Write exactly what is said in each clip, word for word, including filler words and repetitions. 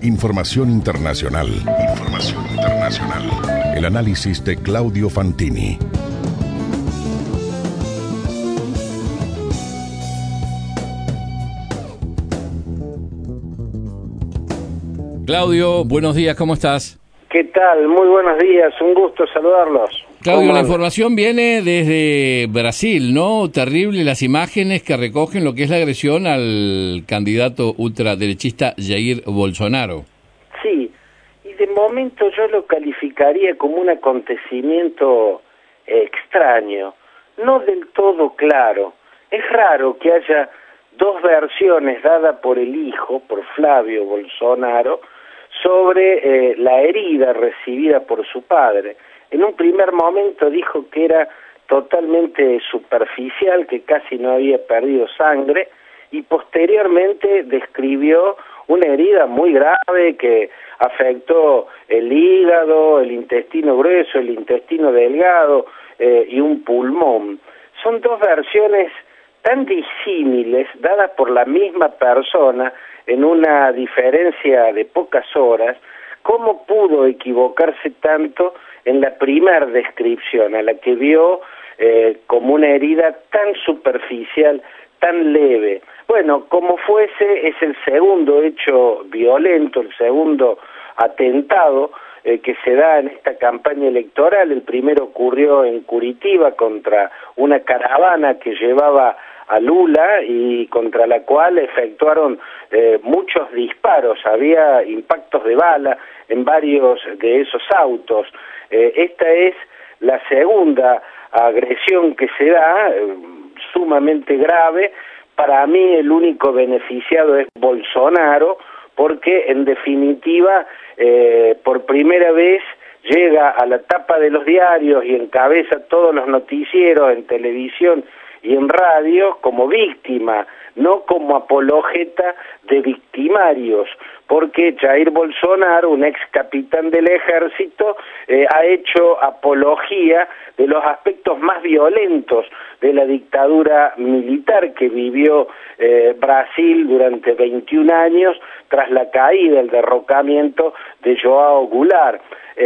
Información internacional. Información internacional. El análisis de Claudio Fantini. Claudio, buenos días, ¿cómo estás? ¿Qué tal? Muy buenos días, un gusto saludarlos. Claudio, la información viene desde Brasil, ¿no? Terrible las imágenes que recogen lo que es la agresión al candidato ultraderechista Jair Bolsonaro. Sí, y de momento yo lo calificaría como un acontecimiento extraño, no del todo claro. Es raro que haya dos versiones dadas por el hijo, por Flavio Bolsonaro, sobre eh, la herida recibida por su padre. En un primer momento dijo que era totalmente superficial, que casi no había perdido sangre, y posteriormente describió una herida muy grave que afectó el hígado, el intestino grueso, el intestino delgado eh, y un pulmón. Son dos versiones tan disímiles, dadas por la misma persona, en una diferencia de pocas horas. ¿Cómo pudo equivocarse tanto en la primera descripción, a la que vio eh, como una herida tan superficial, tan leve? Bueno, como fuese, es el segundo hecho violento, el segundo atentado eh, que se da en esta campaña electoral. El primero ocurrió en Curitiba contra una caravana que llevaba a Lula y contra la cual efectuaron eh, muchos disparos, había impactos de bala en varios de esos autos. Eh, esta es la segunda agresión que se da, eh, sumamente grave. Para mí el único beneficiado es Bolsonaro, porque en definitiva eh, por primera vez llega a la tapa de los diarios y encabeza todos los noticieros en televisión y en radio como víctima, no como apologeta de victimarios, porque Jair Bolsonaro, un ex capitán del ejército, eh, ha hecho apología de los aspectos más violentos de la dictadura militar que vivió eh, Brasil durante veintiún años tras la caída, el derrocamiento de João Goulart.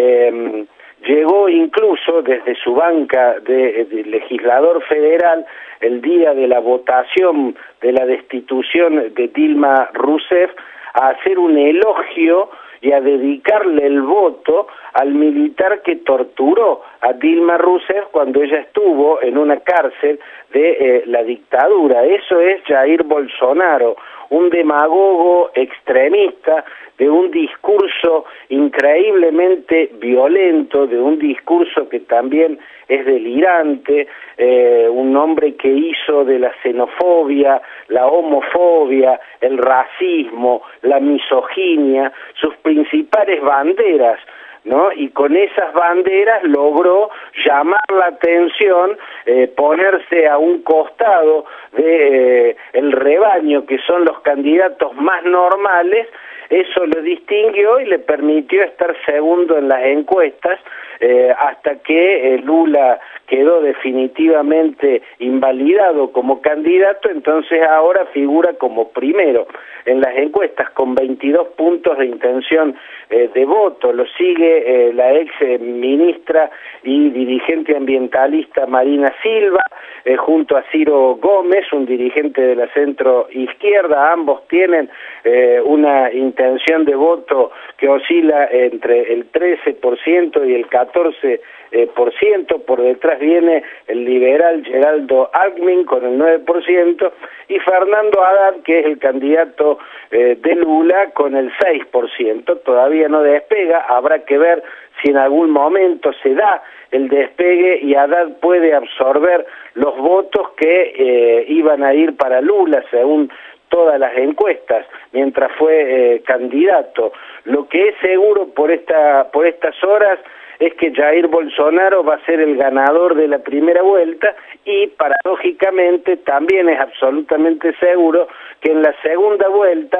Eh, Llegó incluso desde su banca de, de legislador federal el día de la votación de la destitución de Dilma Rousseff a hacer un elogio y a dedicarle el voto al militar que torturó a Dilma Rousseff cuando ella estuvo en una cárcel de eh, la dictadura. Eso es Jair Bolsonaro, un demagogo extremista de un discurso increíblemente violento, de un discurso que también es delirante, eh, un hombre que hizo de la xenofobia, la homofobia, el racismo, la misoginia, sus principales banderas, ¿no? Y con esas banderas logró llamar la atención, eh, ponerse a un costado de eh, el rebaño, que son los candidatos más normales. Eso lo distinguió y le permitió estar segundo en las encuestas, eh, hasta que eh, Lula quedó definitivamente invalidado como candidato. Entonces ahora figura como primero en las encuestas con veintidós puntos de intención eh, de voto. Lo sigue eh, la ex eh, ministra y dirigente ambientalista Marina Silva, eh, junto a Ciro Gómez, un dirigente de la centro izquierda. Ambos tienen eh, una intención de voto que oscila entre el trece por ciento y el catorce por ciento. Por detrás viene el liberal Geraldo Alckmin con el nueve por ciento y Fernando Haddad, que es el candidato eh, de Lula, con el seis por ciento. Todavía no despega, habrá que ver si en algún momento se da el despegue y Haddad puede absorber los votos que eh, iban a ir para Lula según todas las encuestas mientras fue eh, candidato. Lo que es seguro por esta por estas horas es que Jair Bolsonaro va a ser el ganador de la primera vuelta y paradójicamente también es absolutamente seguro que en la segunda vuelta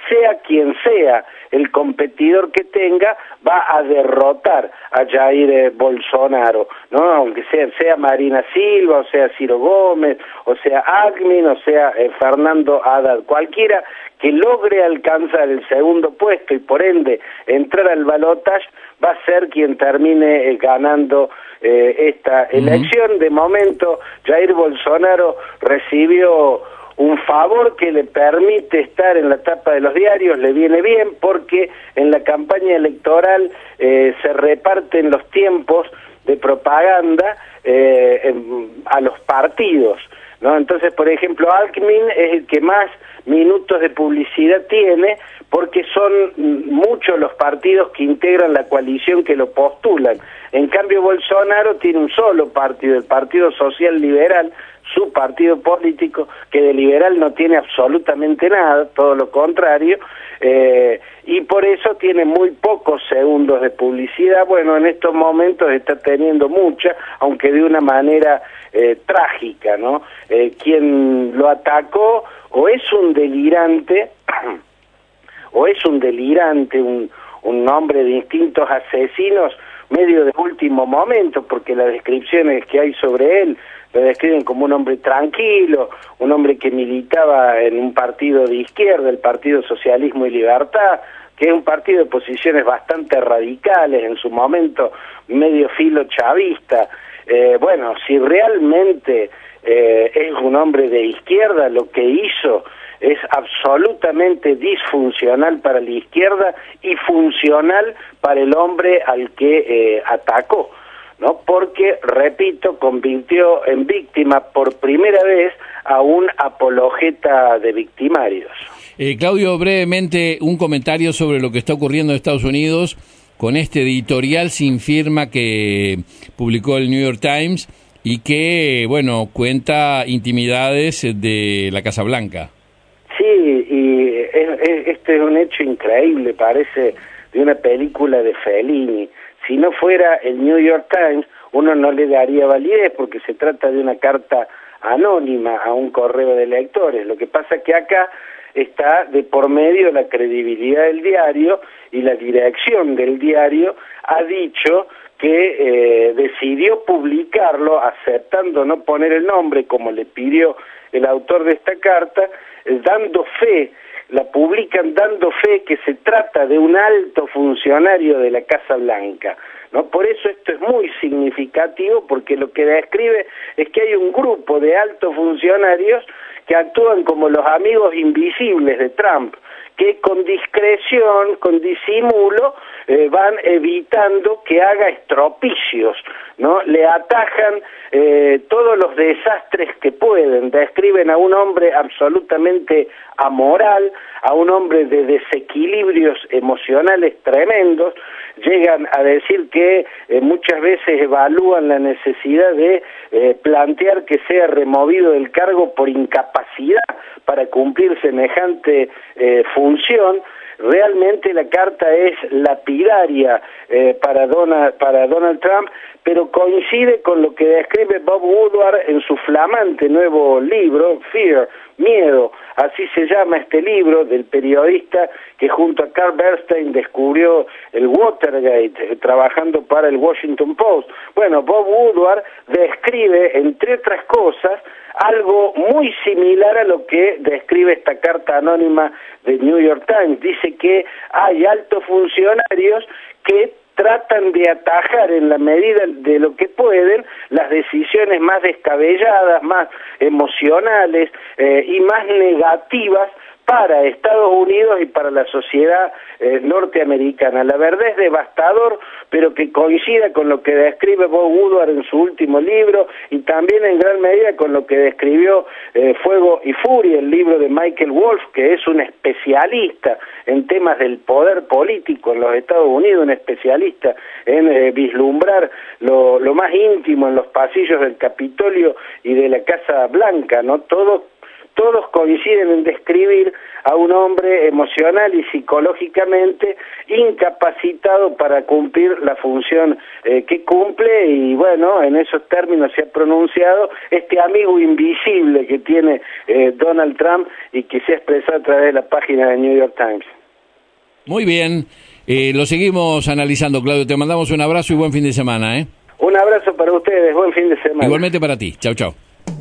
sea quien sea el competidor que tenga, va a derrotar a Jair eh, Bolsonaro, ¿no? Aunque sea, sea Marina Silva, o sea Ciro Gómez, o sea Alckmin, o sea eh, Fernando Haddad, cualquiera que logre alcanzar el segundo puesto y por ende entrar al balotaje, va a ser quien termine eh, ganando eh, esta elección. Uh-huh. De momento, Jair Bolsonaro recibió un favor que le permite estar en la tapa de los diarios, le viene bien porque en la campaña electoral eh, se reparten los tiempos de propaganda eh, en, a los partidos, ¿no? Entonces, por ejemplo, Alckmin es el que más minutos de publicidad tiene porque son muchos los partidos que integran la coalición que lo postulan. En cambio, Bolsonaro tiene un solo partido, el Partido Social Liberal, su partido político, que de liberal no tiene absolutamente nada, todo lo contrario, eh, y por eso tiene muy pocos segundos de publicidad. Bueno, en estos momentos está teniendo mucha, aunque de una manera eh, trágica, ¿no? Eh, quien lo atacó o es un delirante, o es un delirante, un, un hombre de instintos asesinos, medio de último momento, porque las descripciones que hay sobre él lo describen como un hombre tranquilo, un hombre que militaba en un partido de izquierda, el Partido Socialismo y Libertad, que es un partido de posiciones bastante radicales, en su momento medio filo chavista. Eh, bueno, si realmente eh, es un hombre de izquierda, lo que hizo es absolutamente disfuncional para la izquierda y funcional para el hombre al que eh, atacó, ¿no? Porque, repito, convirtió en víctima por primera vez a un apologeta de victimarios. Eh, Claudio, brevemente un comentario sobre lo que está ocurriendo en Estados Unidos con este editorial sin firma que publicó el New York Times y que, bueno, cuenta intimidades de la Casa Blanca. Sí, y es, es, este es un hecho increíble, parece de una película de Fellini. Si no fuera el New York Times, uno no le daría validez porque se trata de una carta anónima a un correo de lectores. Lo que pasa es que acá está de por medio la credibilidad del diario y la dirección del diario ha dicho que eh, decidió publicarlo aceptando no poner el nombre como le pidió el autor de esta carta, eh, dando fe, la publican dando fe que se trata de un alto funcionario de la Casa Blanca, ¿no? Por eso esto es muy significativo, porque lo que describe es que hay un grupo de altos funcionarios que actúan como los amigos invisibles de Trump, que con discreción, con disimulo, eh, van evitando que haga estropicios, ¿no? Le atajan eh, todos los desastres que pueden, describen a un hombre absolutamente amoral, a un hombre de desequilibrios emocionales tremendos, llegan a decir que eh, muchas veces evalúan la necesidad de eh, plantear que sea removido del cargo por incapacidad para cumplir semejante eh, función. Realmente la carta es lapidaria eh, para, Donald, para Donald Trump, pero coincide con lo que describe Bob Woodward en su flamante nuevo libro, Fear, Miedo, así se llama este libro del periodista que junto a Carl Bernstein descubrió el Watergate, eh, trabajando para el Washington Post. Bueno, Bob Woodward describe, entre otras cosas, algo muy similar a lo que describe esta carta anónima de New York Times. Dice que hay altos funcionarios que tratan de atajar en la medida de lo que pueden las decisiones más descabelladas, más emocionales eh, y más negativas para Estados Unidos y para la sociedad eh, norteamericana. La verdad es devastador, pero que coincida con lo que describe Bob Woodward en su último libro y también en gran medida con lo que describió eh, Fuego y Furia, el libro de Michael Wolff, que es un especialista en temas del poder político en los Estados Unidos, un especialista en eh, vislumbrar lo, lo más íntimo en los pasillos del Capitolio y de la Casa Blanca, ¿no? Todo todos coinciden en describir a un hombre emocional y psicológicamente incapacitado para cumplir la función eh, que cumple, y bueno, en esos términos se ha pronunciado este amigo invisible que tiene eh, Donald Trump y que se ha expresado a través de la página de New York Times. Muy bien, eh, lo seguimos analizando, Claudio, te mandamos un abrazo y buen fin de semana, ¿eh? Un abrazo para ustedes, buen fin de semana. Igualmente para ti, chau, chau.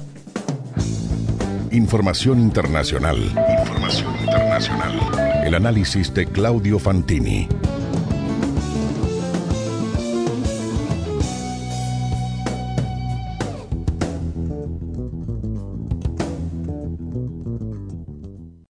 Información internacional. Información internacional. El análisis de Claudio Fantini.